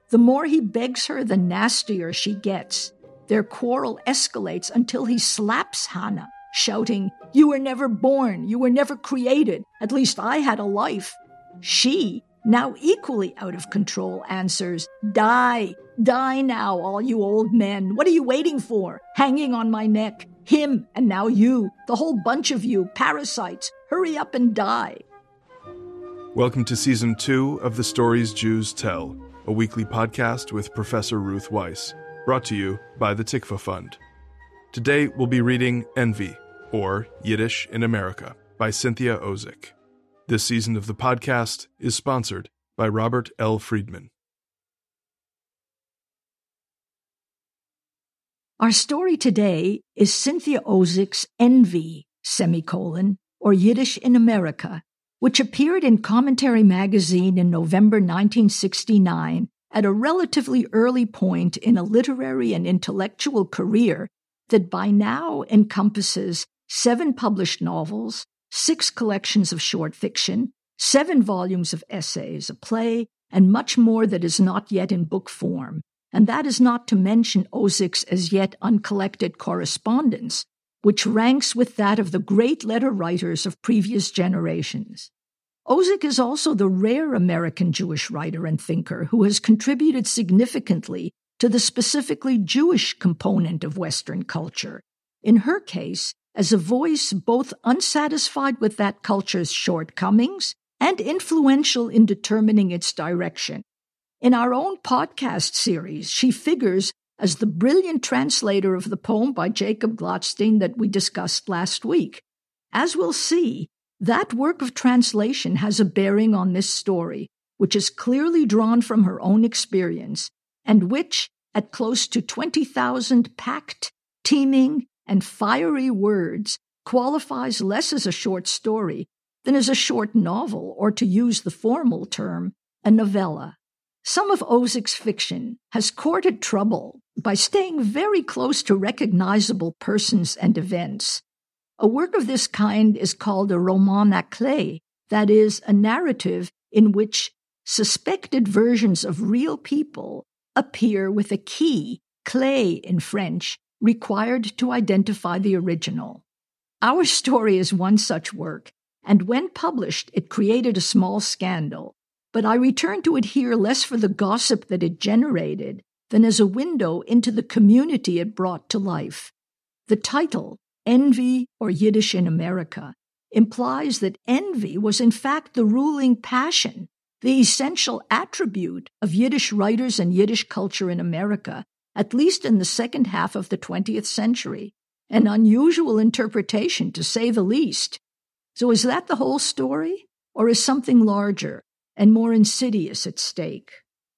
The more he begs her, the nastier she gets. Their quarrel escalates until he slaps Hannah, shouting, "You were never born, you were never created, at least I had a life." She, now equally out of control, answers, "Die, die now, all you old men. What are you waiting for? Hanging on my neck. Him, and now you, the whole bunch of you, parasites. Hurry up and die." Welcome to Season 2 of The Stories Jews Tell, a weekly podcast with Professor Ruth Weiss, brought to you by the Tikva Fund. Today we'll be reading Envy, or Yiddish in America, by Cynthia Ozick. This season of the podcast is sponsored by Robert L. Friedman. Our story today is Cynthia Ozick's Envy, or Yiddish in America, which appeared in Commentary magazine in November 1969 at a relatively early point in a literary and intellectual career that by now encompasses 7 published novels, 6 collections of short fiction, 7 volumes of essays, a play, and much more that is not yet in book form. And that is not to mention Ozick's as yet uncollected correspondence, which ranks with that of the great letter writers of previous generations. Ozick is also the rare American Jewish writer and thinker who has contributed significantly to the specifically Jewish component of Western culture. In her case, as a voice both unsatisfied with that culture's shortcomings and influential in determining its direction. In our own podcast series, she figures as the brilliant translator of the poem by Jacob Glotstein that we discussed last week. As we'll see, that work of translation has a bearing on this story, which is clearly drawn from her own experience, and which, at close to 20,000 packed, teeming, and fiery words, qualifies less as a short story than as a short novel, or to use the formal term, a novella. Some of Ozick's fiction has courted trouble by staying very close to recognizable persons and events. A work of this kind is called a roman à clé, that is, a narrative in which suspected versions of real people appear with a key, clé in French, required to identify the original. Our story is one such work, and when published, it created a small scandal. But I return to it here less for the gossip that it generated than as a window into the community it brought to life. The title, Envy, or Yiddish in America, implies that envy was in fact the ruling passion, the essential attribute of Yiddish writers and Yiddish culture in America, at least in the second half of the 20th century. An unusual interpretation, to say the least. So is that the whole story, or is something larger and more insidious at stake?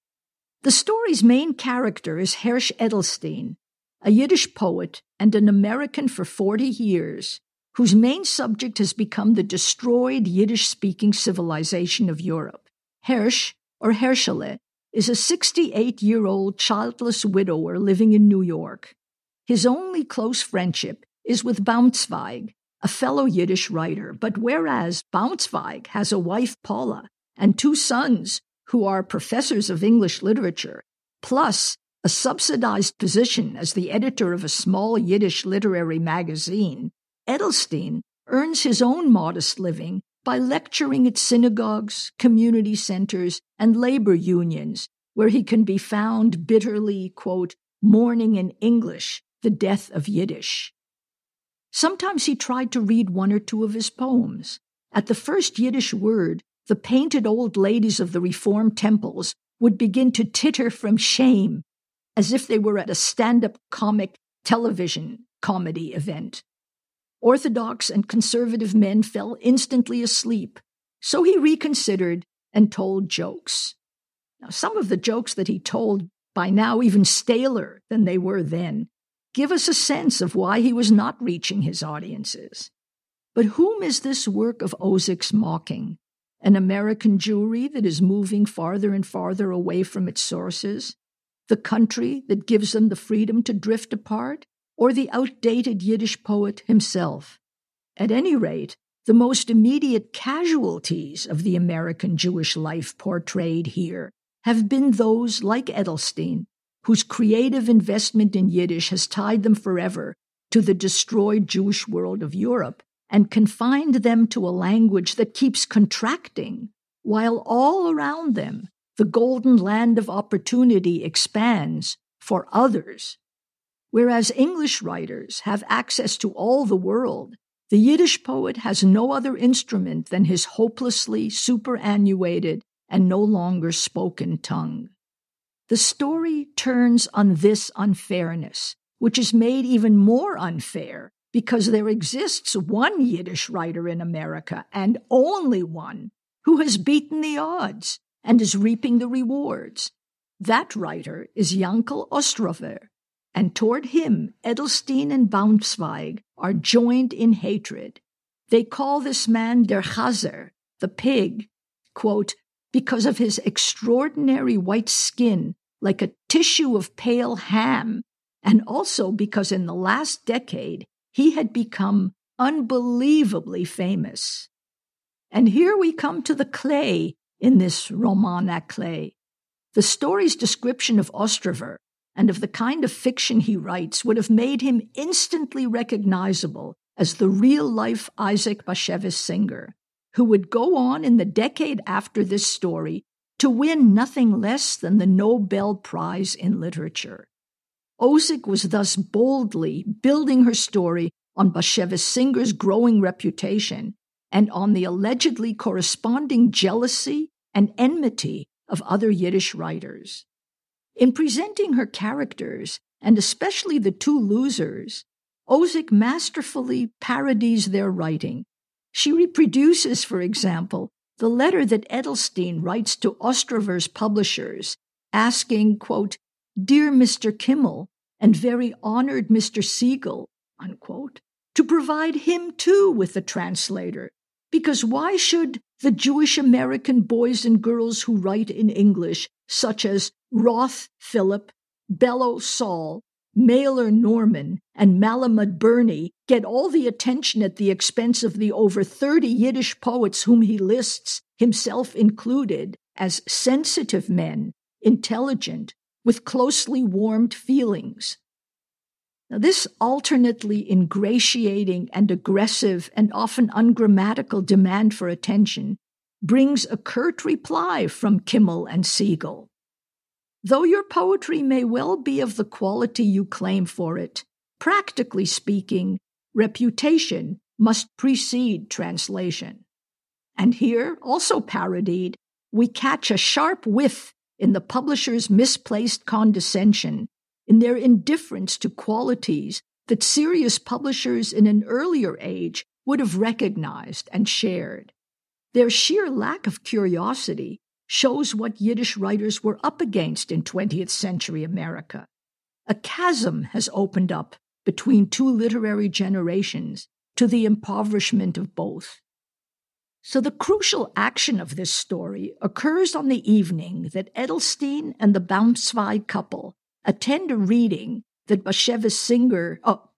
The story's main character is Hersch Edelstein, a Yiddish poet and an American for 40 years, whose main subject has become the destroyed Yiddish-speaking civilization of Europe. Hersch, or Herschele, is a 68-year-old childless widower living in New York. His only close friendship is with Baumzweig, a fellow Yiddish writer, but whereas Baumzweig has a wife, Paula, and 2 sons who are professors of English literature, plus a subsidized position as the editor of a small Yiddish literary magazine, Edelstein earns his own modest living by lecturing at synagogues, community centers, and labor unions, where he can be found bitterly, quote, mourning in English the death of Yiddish. Sometimes he tried to read 1 or 2 of his poems. At the first Yiddish word, the painted old ladies of the Reform temples would begin to titter from shame, as if they were at a stand-up comic television comedy event. Orthodox and conservative men fell instantly asleep, so he reconsidered and told jokes. Now, some of the jokes that he told, by now even staler than they were then, give us a sense of why he was not reaching his audiences. But whom is this work of Ozick's mocking? An American Jewry that is moving farther and farther away from its sources? The country that gives them the freedom to drift apart? Or the outdated Yiddish poet himself? At any rate, the most immediate casualties of the American Jewish life portrayed here have been those like Edelstein, whose creative investment in Yiddish has tied them forever to the destroyed Jewish world of Europe and confined them to a language that keeps contracting, while all around them the golden land of opportunity expands for others. Whereas English writers have access to all the world, the Yiddish poet has no other instrument than his hopelessly superannuated and no longer spoken tongue. The story turns on this unfairness, which is made even more unfair because there exists one Yiddish writer in America, and only one, who has beaten the odds and is reaping the rewards. That writer is Yankel Ostrover, and toward him Edelstein and Braunschweig are joined in hatred. They call this man der Chaser, the pig, quote, because of his extraordinary white skin like a tissue of pale ham, and also because in the last decade he had become unbelievably famous. And here we come to the clay in this roman à clé. The story's description of Ostrover and of the kind of fiction he writes would have made him instantly recognizable as the real-life Isaac Bashevis Singer, who would go on in the decade after this story to win nothing less than the Nobel Prize in Literature. Ozick was thus boldly building her story on Bashevis Singer's growing reputation and on the allegedly corresponding jealousy and enmity of other Yiddish writers. In presenting her characters, and especially the two losers, Ozick masterfully parodies their writing. She reproduces, for example, the letter that Edelstein writes to Ostrover's publishers, asking, quote, "Dear Mr. Kimmel and very honored Mr. Siegel," unquote, to provide him too with a translator, because why should the Jewish American boys and girls who write in English, such as Roth Philip, Bellow Saul, Mailer Norman, and Malamud Bernie, get all the attention at the expense of the over 30 Yiddish poets whom he lists, himself included, as sensitive men, intelligent, with closely warmed feelings? Now, this alternately ingratiating and aggressive and often ungrammatical demand for attention brings a curt reply from Kimmel and Siegel. Though your poetry may well be of the quality you claim for it, practically speaking, reputation must precede translation. And here, also parodied, we catch a sharp whiff in the publisher's misplaced condescension, in their indifference to qualities that serious publishers in an earlier age would have recognized and shared. Their sheer lack of curiosity shows what Yiddish writers were up against in 20th century America. A chasm has opened up between two literary generations to the impoverishment of both. So the crucial action of this story occurs on the evening that Edelstein and the Braunschweig couple attend a reading that Bashevis Singer,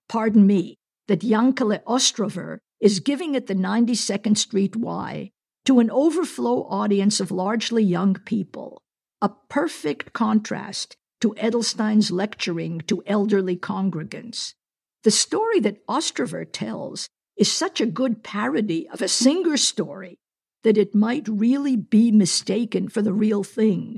that Yankele Ostrover is giving at the 92nd Street Y to an overflow audience of largely young people, a perfect contrast to Edelstein's lecturing to elderly congregants. The story that Ostrover tells is such a good parody of a Singer story that it might really be mistaken for the real thing.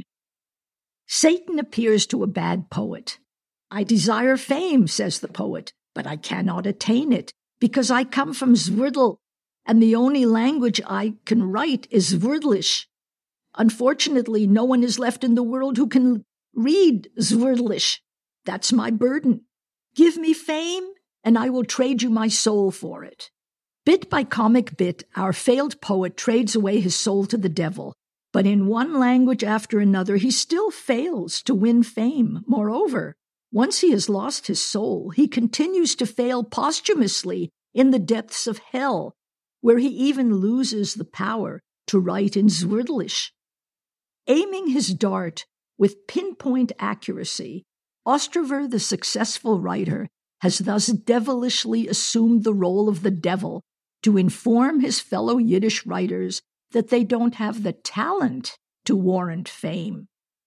Satan appears to a bad poet. "I desire fame," says the poet, "but I cannot attain it, because I come from Zwrdl, and the only language I can write is Zwrdlish. Unfortunately, no one is left in the world who can read Zwrdlish. That's my burden. Give me fame, and I will trade you my soul for it." Bit by comic bit, our failed poet trades away his soul to the devil, but in one language after another, he still fails to win fame. Moreover, once he has lost his soul, he continues to fail posthumously in the depths of hell, where he even loses the power to write in Zwrdlish. Aiming his dart with pinpoint accuracy, Ostrover, the successful writer, has thus devilishly assumed the role of the devil to inform his fellow Yiddish writers that they don't have the talent to warrant fame.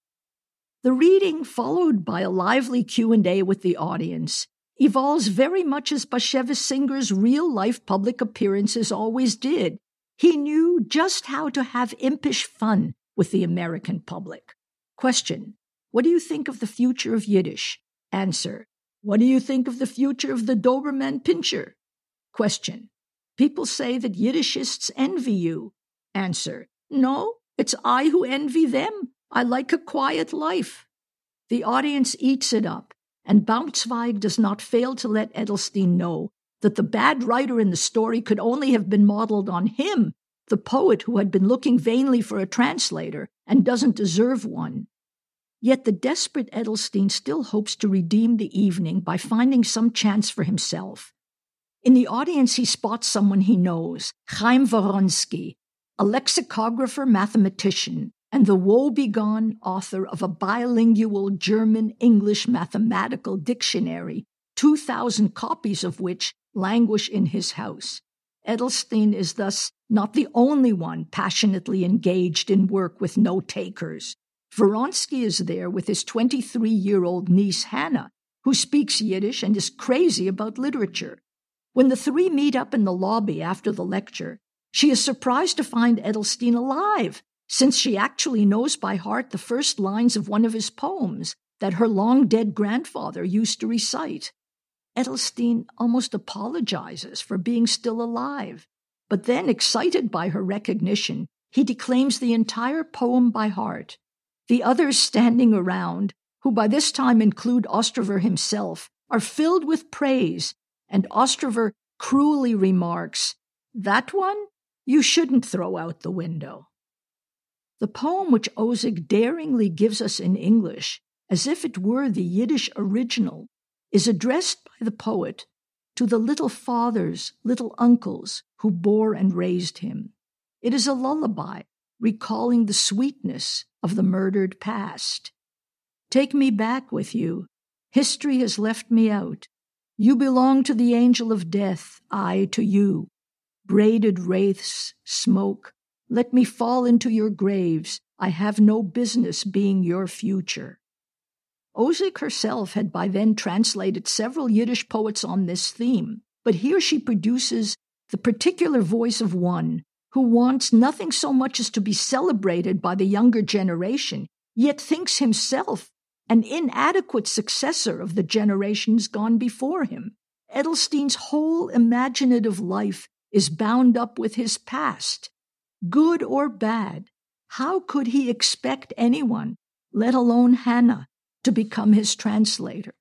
The reading, followed by a lively Q&A with the audience, evolves very much as Bashevis Singer's real-life public appearances always did. He knew just how to have impish fun with the American public. Question: what do you think of the future of Yiddish? Answer: what do you think of the future of the Doberman Pinscher? Question: people say that Yiddishists envy you. Answer: no, it's I who envy them. I like a quiet life. The audience eats it up, and Braunzweig does not fail to let Edelstein know that the bad writer in the story could only have been modeled on him, the poet who had been looking vainly for a translator and doesn't deserve one. Yet the desperate Edelstein still hopes to redeem the evening by finding some chance for himself. In the audience he spots someone he knows, Chaim Voronsky, a lexicographer mathematician, and the woebegone author of a bilingual German-English mathematical dictionary, 2,000 copies of which languish in his house. Edelstein is thus not the only one passionately engaged in work with no takers. Voronsky is there with his 23-year-old niece Hannah, who speaks Yiddish and is crazy about literature. When the three meet up in the lobby after the lecture, she is surprised to find Edelstein alive, since she actually knows by heart the first lines of one of his poems that her long-dead grandfather used to recite. Edelstein almost apologizes for being still alive, but then, excited by her recognition, he declaims the entire poem by heart. The others standing around, who by this time include Ostrover himself, are filled with praise, and Ostrover cruelly remarks, "That one you shouldn't throw out the window." The poem which Ozig daringly gives us in English, as if it were the Yiddish original, is addressed by the poet to the little fathers, little uncles who bore and raised him. It is a lullaby recalling the sweetness of the murdered past. Take me back with you. History has left me out. You belong to the angel of death, I to you. Braided wraiths, smoke, let me fall into your graves. I have no business being your future. Ozig herself had by then translated several Yiddish poets on this theme, but here she produces the particular voice of one who wants nothing so much as to be celebrated by the younger generation, yet thinks himself an inadequate successor of the generations gone before him. Edelstein's whole imaginative life is bound up with his past. Good or bad, how could he expect anyone, let alone Hannah, to become his translator?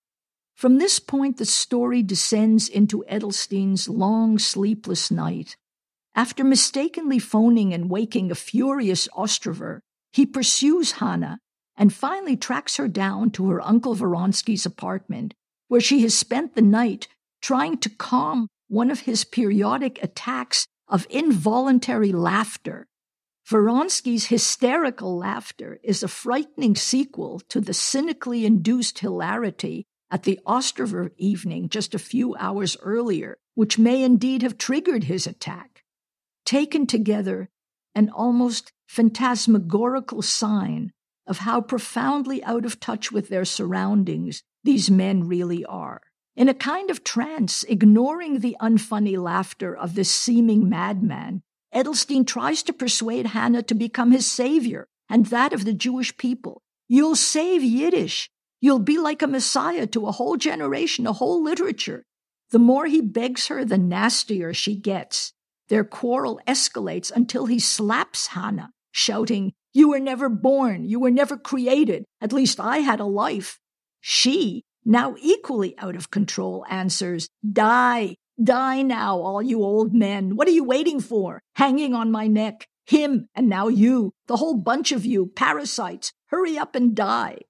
From this point, the story descends into Edelstein's long, sleepless night. After mistakenly phoning and waking a furious Ostrover, he pursues Hannah and finally tracks her down to her Uncle Voronsky's apartment, where she has spent the night trying to calm one of his periodic attacks of involuntary laughter. Voronsky's hysterical laughter is a frightening sequel to the cynically induced hilarity at the Ostrover evening just a few hours earlier, which may indeed have triggered his attack. Taken together, an almost phantasmagorical sign of how profoundly out of touch with their surroundings these men really are. In a kind of trance, ignoring the unfunny laughter of this seeming madman, Edelstein tries to persuade Hannah to become his savior and that of the Jewish people. You'll save Yiddish. You'll be like a messiah to a whole generation, a whole literature. The more he begs her, the nastier she gets. Their quarrel escalates until he slaps Hannah, shouting, "You were never born. You were never created. At least I had a life." She, now equally out of control, answers, "Die. Die now, all you old men. What are you waiting for? Hanging on my neck. Him, and now you. The whole bunch of you, parasites. Hurry up and die."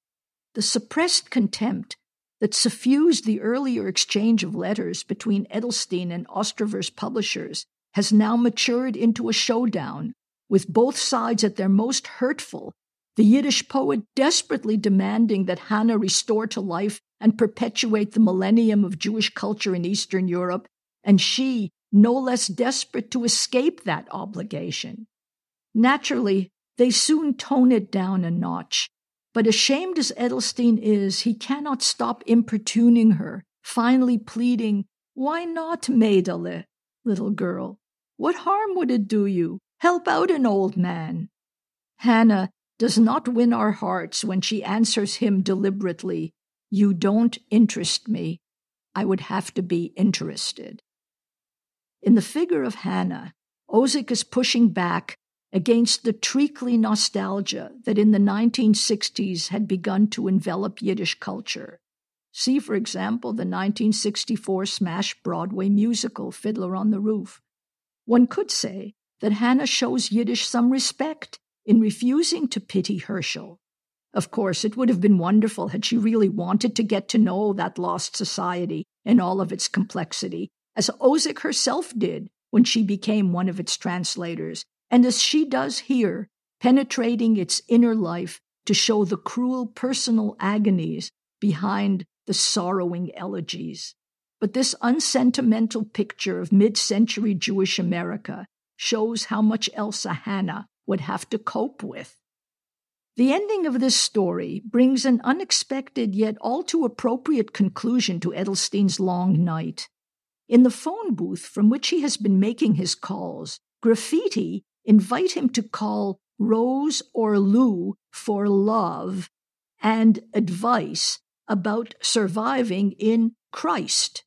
The suppressed contempt that suffused the earlier exchange of letters between Edelstein and Ostrover's publishers has now matured into a showdown, with both sides at their most hurtful, the Yiddish poet desperately demanding that Hannah restore to life and perpetuate the millennium of Jewish culture in Eastern Europe, and she no less desperate to escape that obligation. Naturally, they soon tone it down a notch, But ashamed as Edelstein is, he cannot stop importuning her, finally pleading, "Why not, Mädele, little girl? What harm would it do you? Help out an old man." Hannah does not win our hearts when she answers him deliberately, "You don't interest me. I would have to be interested." In the figure of Hannah, Ozick is pushing back against the treacly nostalgia that in the 1960s had begun to envelop Yiddish culture. See, for example, the 1964 smash Broadway musical Fiddler on the Roof. One could say that Hannah shows Yiddish some respect in refusing to pity Herschel. Of course, it would have been wonderful had she really wanted to get to know that lost society in all of its complexity, as Ozick herself did when she became one of its translators, and as she does here, penetrating its inner life to show the cruel personal agonies behind the sorrowing elegies. But this unsentimental picture of mid-century Jewish America shows how much else a Hannah would have to cope with. The ending of this story brings an unexpected yet all too appropriate conclusion to Edelstein's long night. In the phone booth from which he has been making his calls, graffiti invite him to call Rose or Lou for love and advice about surviving in Christ.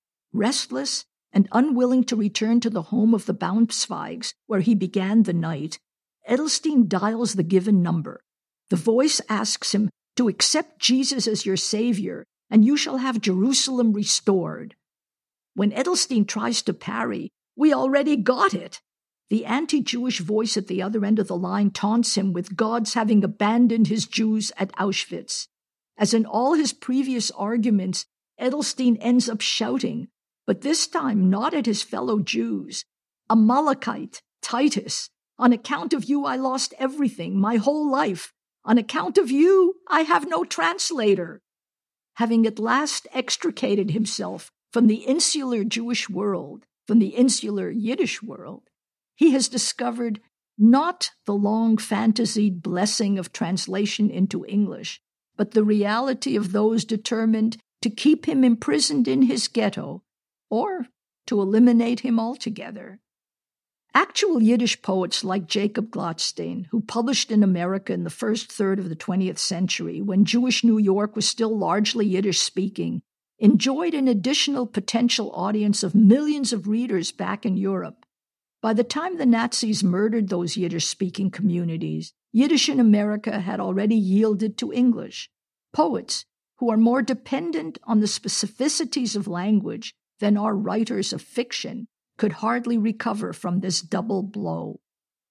Restless and unwilling to return to the home of the Braunschweigs, where he began the night, Edelstein dials the given number. The voice asks him to accept Jesus as your Savior, and you shall have Jerusalem restored. When Edelstein tries to parry, "We already got it," the anti-Jewish voice at the other end of the line taunts him with God's having abandoned his Jews at Auschwitz. As in all his previous arguments, Edelstein ends up shouting, but this time not at his fellow Jews. "Amalekite, Titus, on account of you I lost everything, my whole life. On account of you, I have no translator." Having at last extricated himself from the insular Jewish world, from the insular Yiddish world, he has discovered not the long-fantasied blessing of translation into English, but the reality of those determined to keep him imprisoned in his ghetto or to eliminate him altogether. Actual Yiddish poets like Jacob Glatstein, who published in America in the first third of the 20th century, when Jewish New York was still largely Yiddish-speaking, enjoyed an additional potential audience of millions of readers back in Europe. By the time the Nazis murdered those Yiddish-speaking communities, Yiddish in America had already yielded to English. Poets, who are more dependent on the specificities of language than are writers of fiction, could hardly recover from this double blow.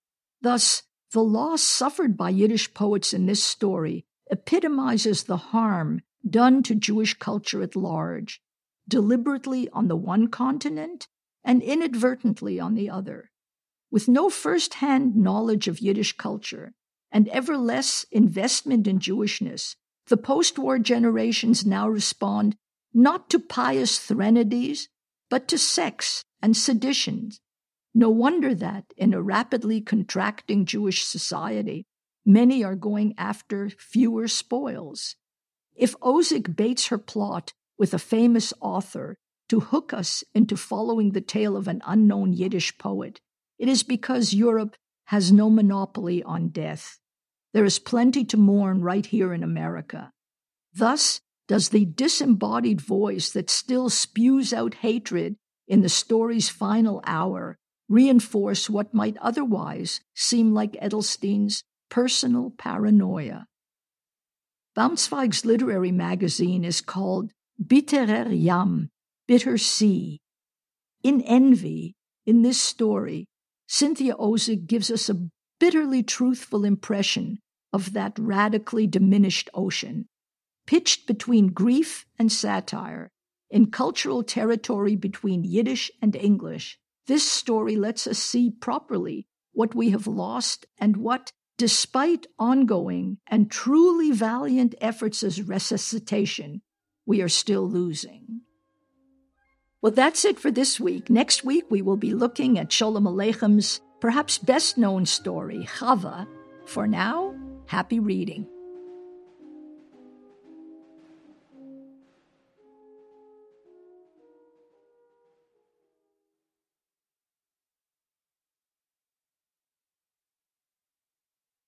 Thus, the loss suffered by Yiddish poets in this story epitomizes the harm done to Jewish culture at large, deliberately on the one continent and inadvertently on the other. With no first-hand knowledge of Yiddish culture and ever less investment in Jewishness, the post-war generations now respond not to pious threnodies, but to sex and seditions. No wonder that, in a rapidly contracting Jewish society, many are going after fewer spoils. If Ozick baits her plot with a famous author to hook us into following the tale of an unknown Yiddish poet, it is because Europe has no monopoly on death. There is plenty to mourn right here in America. Thus does the disembodied voice that still spews out hatred in the story's final hour reinforce what might otherwise seem like Edelstein's personal paranoia. Braunschweig's literary magazine is called Bitterer Yam, Bitter Sea. In Envy, in this story, Cynthia Ozick gives us a bitterly truthful impression of that radically diminished ocean. Pitched between grief and satire, in cultural territory between Yiddish and English, this story lets us see properly what we have lost and what, despite ongoing and truly valiant efforts as resuscitation, we are still losing. Well, that's it for this week. Next week, we will be looking at Sholem Aleichem's perhaps best-known story, Chava. For now, happy reading.